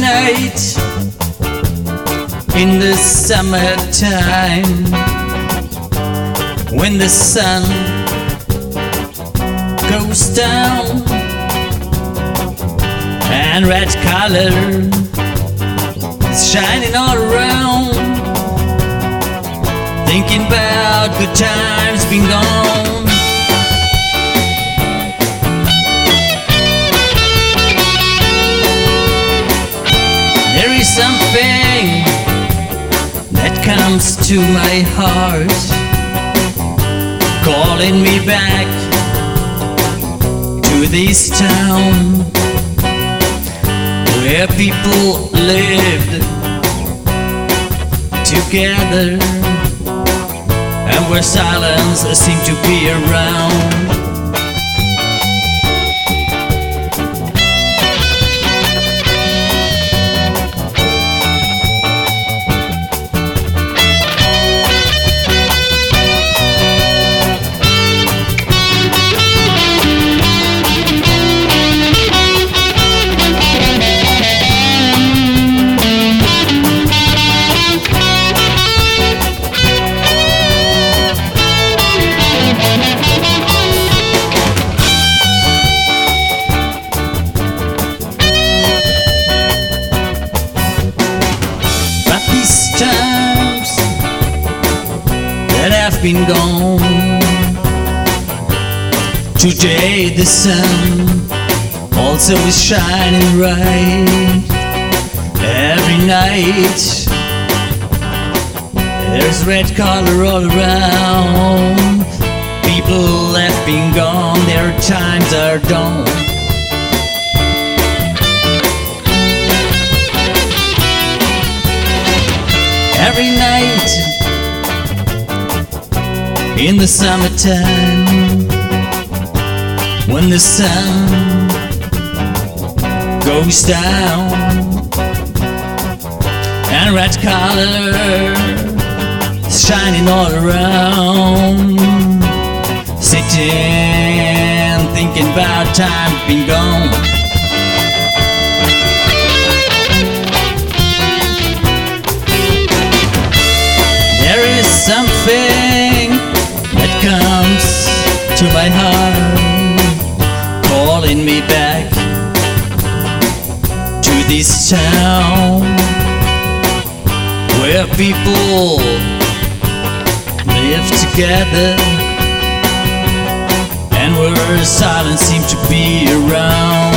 night in the summertime, when the sun goes down and red color is shining all around, thinking about good times been gone. There is something that comes to my heart, calling me back to this town where people lived together and where silence seemed to be around. Times that have been gone, today the sun also is shining bright. Every night there's red color all around. People have been gone, their times are done. Every night in the summertime, when the sun goes down and red color is shining all around, sitting thinking about time been gone. Something that comes to my heart, calling me back to this town where people live together and where silence seems to be around.